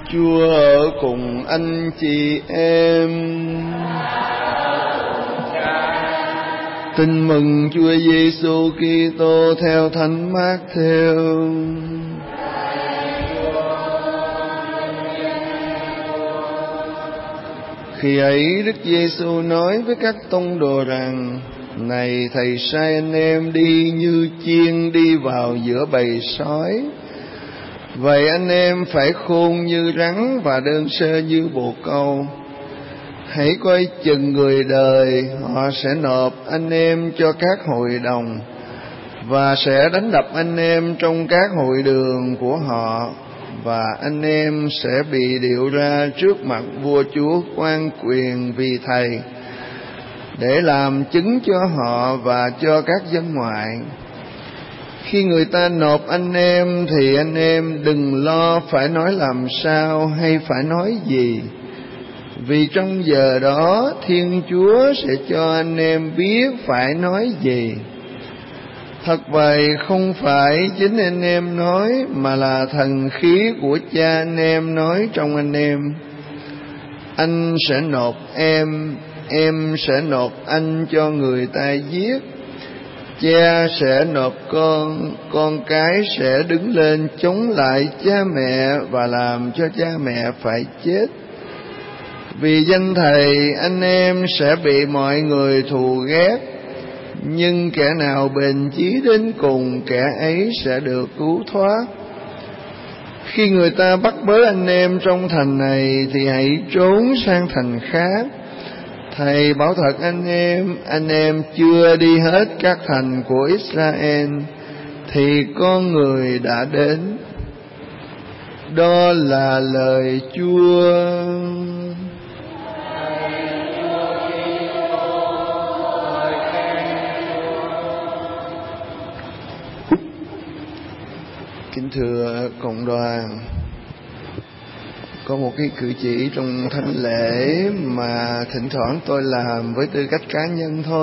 Chúa ở cùng anh chị em. Tin mừng Chúa Giêsu Kitô theo Thánh Mác-thêu. Khi ấy Đức Giêsu nói với các tông đồ rằng: Này, thầy sai anh em đi như chiên đi vào giữa bầy sói. Vậy anh em phải khôn như rắn và đơn sơ như bồ câu. Hãy coi chừng người đời, họ sẽ nộp anh em cho các hội đồng và sẽ đánh đập anh em trong các hội đường của họ, và anh em sẽ bị điệu ra trước mặt vua chúa quan quyền vì thầy, để làm chứng cho họ và cho các dân ngoại. Khi người ta nộp anh em thì anh em đừng lo phải nói làm sao hay phải nói gì, vì trong giờ đó Thiên Chúa sẽ cho anh em biết phải nói gì. Thật vậy, không phải chính anh em nói, mà là thần khí của Cha anh em nói trong anh em. Anh sẽ nộp em sẽ nộp anh cho người ta giết. Cha sẽ nộp con cái sẽ đứng lên chống lại cha mẹ và làm cho cha mẹ phải chết. Vì danh Thầy, anh em sẽ bị mọi người thù ghét, nhưng kẻ nào bền chí đến cùng, kẻ ấy sẽ được cứu thoát. Khi người ta bắt bớ anh em trong thành này thì hãy trốn sang thành khác. Thầy bảo thật anh em chưa đi hết các thành của Israel thì con người đã đến. Đó là lời Chúa. Kính thưa cộng đoàn, có một cái cử chỉ trong thánh lễ mà thỉnh thoảng tôi làm với tư cách cá nhân thôi.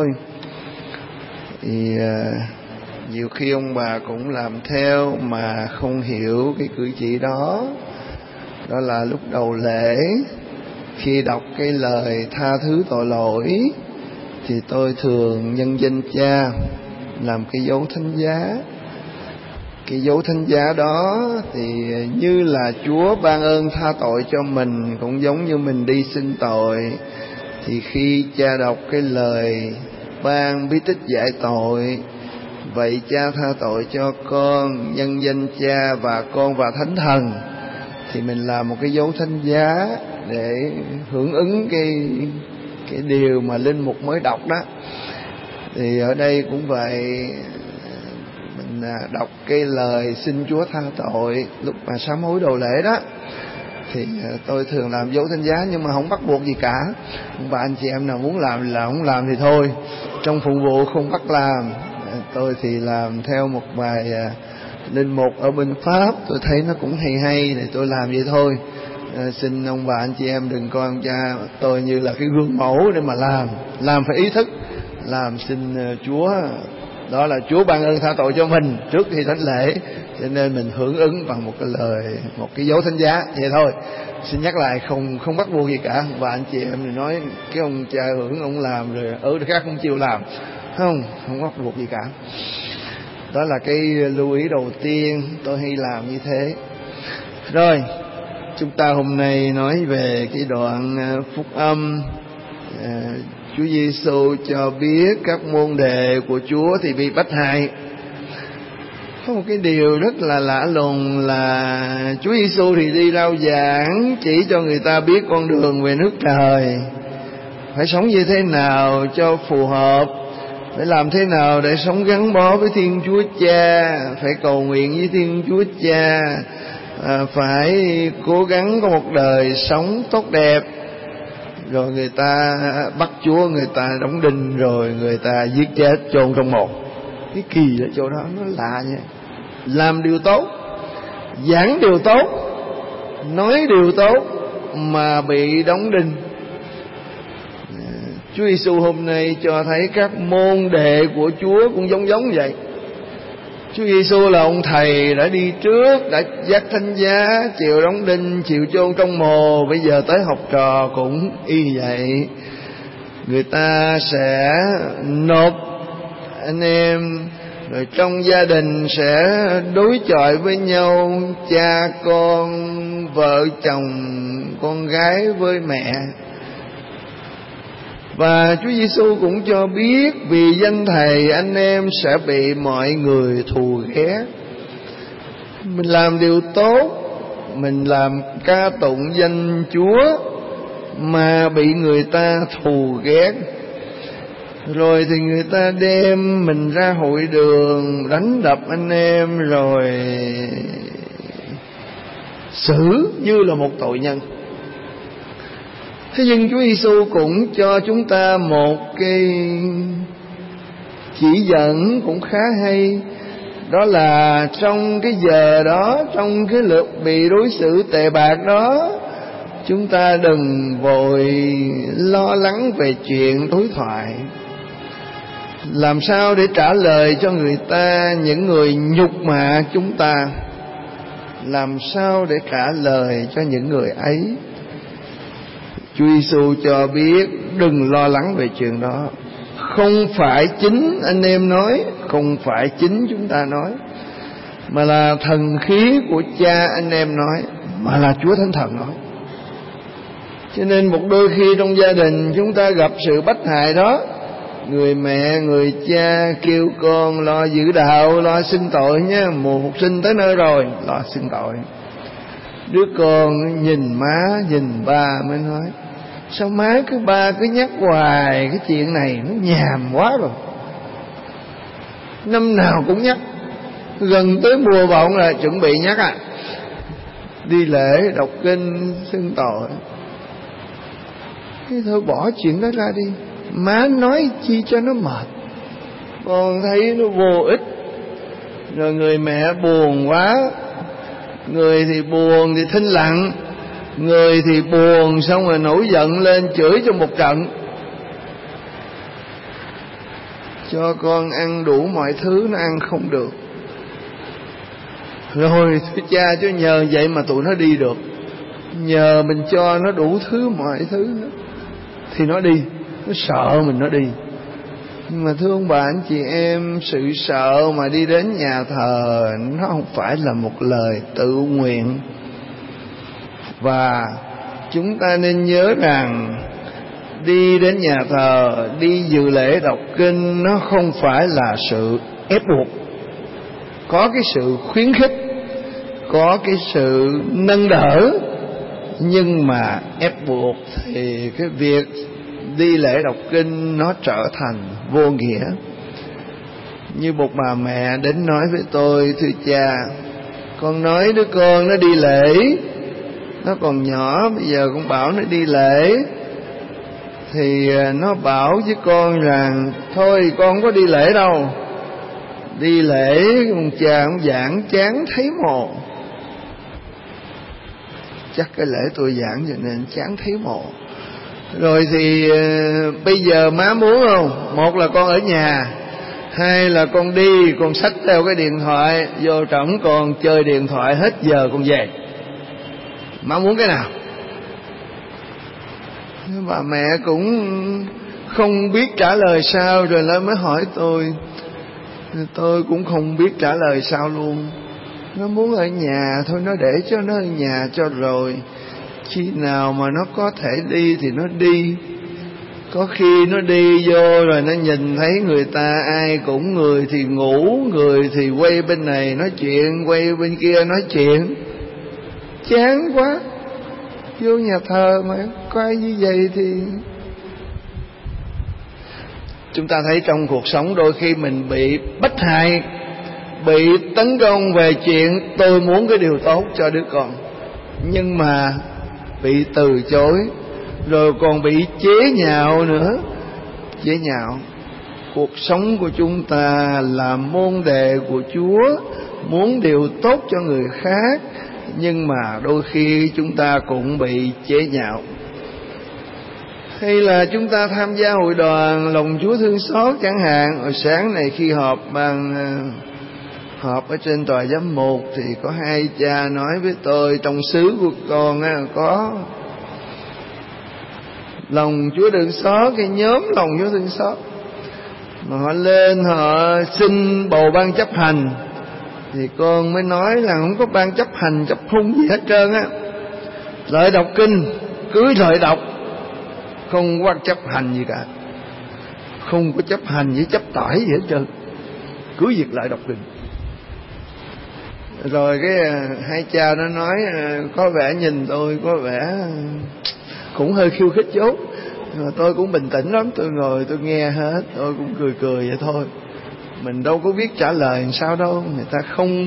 Thì nhiều khi ông bà cũng làm theo mà không hiểu cái cử chỉ đó. Đó là lúc đầu lễ, khi đọc cái lời tha thứ tội lỗi, thì tôi thường nhân danh Cha làm cái dấu thánh giá. Cái dấu thánh giá đó thì như là Chúa ban ơn tha tội cho mình, cũng giống như mình đi xin tội. Thì khi Cha đọc cái lời ban bí tích giải tội: Vậy Cha tha tội cho con nhân danh Cha và Con và Thánh Thần, thì mình làm một cái dấu thánh giá để hưởng ứng cái điều mà linh mục mới đọc đó. Thì ở đây cũng vậy, mình đọc cái lời xin Chúa tha tội lúc mà sám hối đầu lễ đó, thì tôi thường làm dấu thánh giá, nhưng mà không bắt buộc gì cả. Và anh chị em nào muốn làm là không làm thì thôi, trong phụng vụ không bắt làm. Tôi thì làm theo một bài linh mục ở bên Pháp, tôi thấy nó cũng hay thì tôi làm vậy thôi. Xin ông bà anh chị em đừng coi ông cha tôi như là cái gương mẫu để mà làm phải ý thức, làm xin Chúa. Đó là Chúa ban ơn tha tội cho mình trước khi thánh lễ, cho nên mình hưởng ứng bằng một cái lời, một cái dấu thánh giá vậy thôi. Xin nhắc lại, không bắt buộc gì cả. Và anh chị em thì nói cái ông cha hưởng ông làm rồi ở khác không chịu làm, không bắt buộc gì cả. Đó là cái lưu ý đầu tiên, tôi hay làm như thế. Rồi, chúng ta hôm nay nói về cái đoạn phúc âm. Chúa Giêsu cho biết các môn đệ của Chúa thì bị bắt hại. Có một cái điều rất là lạ lùng là Chúa Giêsu thì đi rao giảng, chỉ cho người ta biết con đường về nước trời, phải sống như thế nào cho phù hợp, phải làm thế nào để sống gắn bó với Thiên Chúa Cha, phải cầu nguyện với Thiên Chúa Cha, phải cố gắng có một đời sống tốt đẹp. Rồi người ta bắt Chúa, người ta đóng đinh, rồi người ta giết chết, chôn trong mộ. Cái kỳ ở chỗ đó nó lạ vậy. Làm điều tốt, giảng điều tốt, nói điều tốt mà bị đóng đinh. Chúa Giêsu hôm nay cho thấy các môn đệ của Chúa cũng giống vậy. Chúa Giêsu là ông thầy đã đi trước, đã dắt thánh giá, chịu đóng đinh, chịu chôn trong mồ. Bây giờ tới học trò cũng y vậy. Người ta sẽ nộp anh em, rồi trong gia đình sẽ đối chọi với nhau, cha con, vợ chồng, con gái với mẹ. Và Chúa Giêsu cũng cho biết vì danh Thầy anh em sẽ bị mọi người thù ghét. Mình làm điều tốt, mình làm ca tụng danh Chúa mà bị người ta thù ghét, rồi thì người ta đem mình ra hội đường đánh đập anh em, rồi xử như là một tội nhân. Thế nhưng Chúa Giêsu cũng cho chúng ta một cái chỉ dẫn cũng khá hay. Đó là trong cái giờ đó, trong cái lượt bị đối xử tệ bạc đó, chúng ta đừng vội lo lắng về chuyện đối thoại. Làm sao để trả lời cho người ta, những người nhục mạ chúng ta? Làm sao để trả lời cho những người ấy? Chúa Giêsu cho biết đừng lo lắng về chuyện đó. Không phải chính anh em nói, không phải chính chúng ta nói, mà là thần khí của Cha anh em nói, mà là Chúa Thánh Thần nói. Cho nên một đôi khi trong gia đình chúng ta gặp sự bất hại đó, người mẹ, người cha kêu con lo giữ đạo, lo xưng tội nhé, mùa phục sinh tới nơi rồi, lo xưng tội. Đứa con nhìn má, nhìn ba mới nói: sao má ba cứ nhắc hoài cái chuyện này, nó nhàm quá rồi. Năm nào cũng nhắc, gần tới mùa vọng là chuẩn bị nhắc đi lễ, đọc kinh, xưng tội. Thế thôi bỏ chuyện đó ra đi, má nói chi cho nó mệt, con thấy nó vô ích. Rồi người mẹ buồn quá, người thì buồn thì thinh lặng, người thì buồn xong rồi nổi giận lên chửi cho một trận. Cho con ăn đủ mọi thứ nó ăn không được, rồi thưa cha, chứ nhờ vậy mà tụi nó đi được. Nhờ mình cho nó đủ thứ mọi thứ thì nó đi, nó sợ mình nó đi. Nhưng mà thưa ông bà anh chị em, sự sợ mà đi đến nhà thờ nó không phải là một lời tự nguyện. Và chúng ta nên nhớ rằng đi đến nhà thờ, đi dự lễ đọc kinh, nó không phải là sự ép buộc. Có cái sự khuyến khích, có cái sự nâng đỡ, nhưng mà ép buộc thì cái việc đi lễ đọc kinh nó trở thành vô nghĩa. Như một bà mẹ đến nói với tôi: thưa cha, con nói đứa con nó đi lễ, nó còn nhỏ, bây giờ con bảo nó đi lễ, thì nó bảo với con rằng thôi con không có đi lễ đâu, đi lễ ông cha ông giảng chán thấy mồ. Chắc cái lễ tôi giảng cho nên chán thấy mồ. Rồi thì bây giờ má muốn không? Một là con ở nhà, hai là con đi, con xách theo cái điện thoại vô trỏng, con chơi điện thoại hết giờ con về. Má muốn cái nào? Bà mẹ cũng không biết trả lời sao, rồi lại mới hỏi tôi cũng không biết trả lời sao luôn. Nó muốn ở nhà thôi, nó để cho nó ở nhà cho rồi, khi nào mà nó có thể đi thì nó đi. Có khi nó đi vô rồi nó nhìn thấy người ta ai cũng, người thì ngủ, người thì quay bên này nói chuyện, quay bên kia nói chuyện, chán quá. Vô nhà thờ mà coi như vậy thì chúng ta thấy trong cuộc sống đôi khi mình bị bất hại, bị tấn công về chuyện tôi muốn cái điều tốt cho đứa con, nhưng mà bị từ chối, rồi còn bị chế nhạo nữa. Chế nhạo. Cuộc sống của chúng ta là môn đệ của Chúa, muốn điều tốt cho người khác, nhưng mà đôi khi chúng ta cũng bị chế nhạo. Hay là chúng ta tham gia hội đoàn lòng Chúa thương xót chẳng hạn, hồi sáng này khi họp ban họp ở trên tòa giám mục thì có hai cha nói với tôi, trong xứ của con có lòng Chúa thương xót, cái nhóm lòng Chúa thương xót, mà họ lên họ xin bầu ban chấp hành, thì con mới nói là không có ban chấp hành chấp hung gì hết trơn á. Lợi đọc kinh, cưới lợi đọc, không có chấp hành gì cả, không có chấp hành với chấp tỏi gì hết trơn, cưới việc lợi đọc kinh. Rồi cái hai cha nó nói có vẻ nhìn tôi có vẻ cũng hơi khiêu khích chút, nhưng mà tôi cũng bình tĩnh lắm, tôi ngồi tôi nghe hết, tôi cũng cười cười vậy thôi. Mình đâu có biết trả lời làm sao đâu, người ta không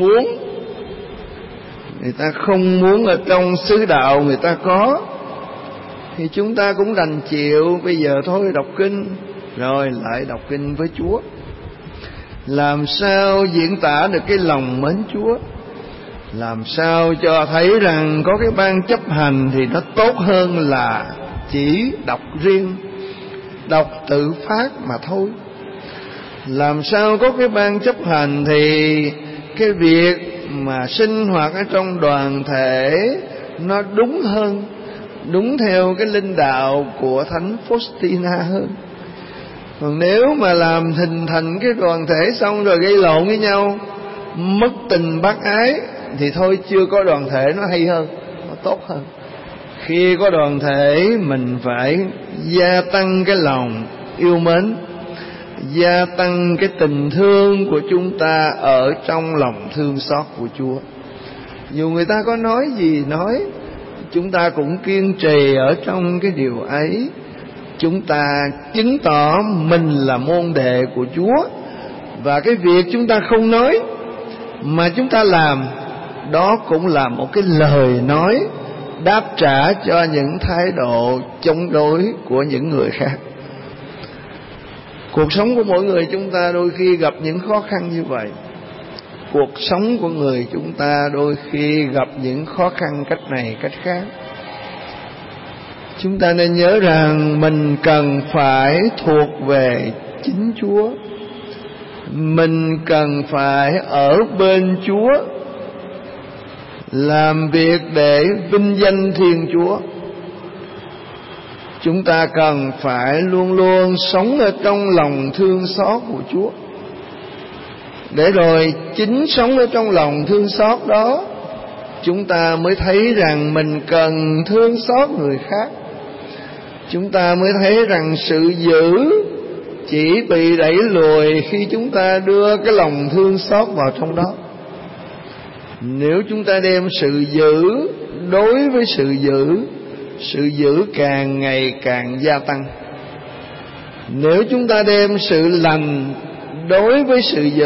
muốn ở trong xứ đạo người ta có, thì chúng ta cũng đành chịu. Bây giờ thôi đọc kinh, rồi lại đọc kinh với Chúa. Làm sao diễn tả được cái lòng mến Chúa, làm sao cho thấy rằng có cái ban chấp hành thì nó tốt hơn là chỉ đọc riêng, đọc tự phát mà thôi. Làm sao có cái ban chấp hành thì cái việc mà sinh hoạt ở trong đoàn thể nó đúng hơn, đúng theo cái linh đạo của Thánh Faustina hơn. Còn nếu mà làm hình thành cái đoàn thể xong rồi gây lộn với nhau, mất tình bác ái, thì thôi chưa có đoàn thể nó hay hơn, nó tốt hơn. Khi có đoàn thể mình phải gia tăng cái lòng yêu mến, gia tăng cái tình thương của chúng ta ở trong lòng thương xót của Chúa. Dù người ta có nói gì nói, chúng ta cũng kiên trì ở trong cái điều ấy. Chúng ta chứng tỏ mình là môn đệ của Chúa, và cái việc chúng ta không nói mà chúng ta làm, đó cũng là một cái lời nói đáp trả cho những thái độ chống đối của những người khác. Cuộc sống của mỗi người chúng ta đôi khi gặp những khó khăn như vậy. Cuộc sống của người chúng ta đôi khi gặp những khó khăn cách này cách khác. Chúng ta nên nhớ rằng mình cần phải thuộc về chính Chúa, mình cần phải ở bên Chúa, làm việc để vinh danh Thiên Chúa. Chúng ta cần phải luôn luôn sống ở trong lòng thương xót của Chúa, để rồi chính sống ở trong lòng thương xót đó, chúng ta mới thấy rằng mình cần thương xót người khác. Chúng ta mới thấy rằng sự dữ chỉ bị đẩy lùi khi chúng ta đưa cái lòng thương xót vào trong đó. Nếu chúng ta đem sự dữ đối với sự dữ càng ngày càng gia tăng. Nếu chúng ta đem sự lành đối với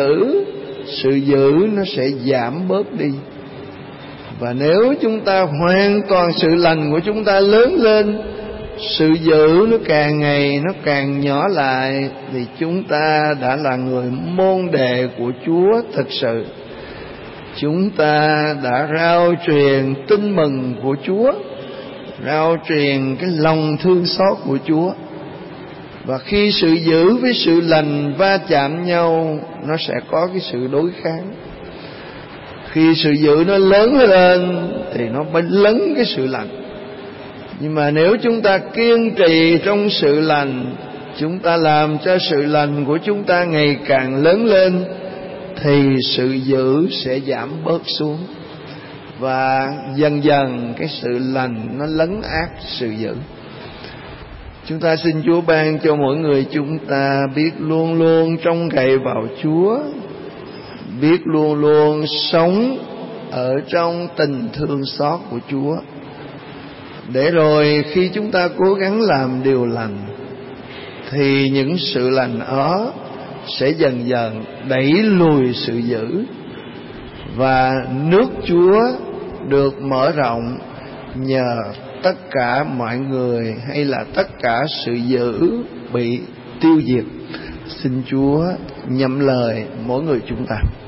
sự dữ nó sẽ giảm bớt đi. Và nếu chúng ta hoàn toàn sự lành của chúng ta lớn lên, sự dữ nó càng ngày nó càng nhỏ lại, thì chúng ta đã là người môn đệ của Chúa thực sự. Chúng ta đã rao truyền tin mừng của Chúa, rao truyền cái lòng thương xót của Chúa. Và khi sự dữ với sự lành va chạm nhau, nó sẽ có cái sự đối kháng. Khi sự dữ nó lớn lên thì nó mới lấn cái sự lành. Nhưng mà nếu chúng ta kiên trì trong sự lành, chúng ta làm cho sự lành của chúng ta ngày càng lớn lên, thì sự dữ sẽ giảm bớt xuống, và dần dần cái sự lành nó lấn át sự dữ. Chúng ta xin Chúa ban cho mỗi người chúng ta biết luôn luôn trông cậy vào Chúa, biết luôn luôn sống ở trong tình thương xót của Chúa, để rồi khi chúng ta cố gắng làm điều lành, thì những sự lành đó sẽ dần dần đẩy lùi sự dữ, và nước Chúa được mở rộng nhờ tất cả mọi người, hay là tất cả sự dữ bị tiêu diệt. Xin Chúa nhậm lời mỗi người chúng ta.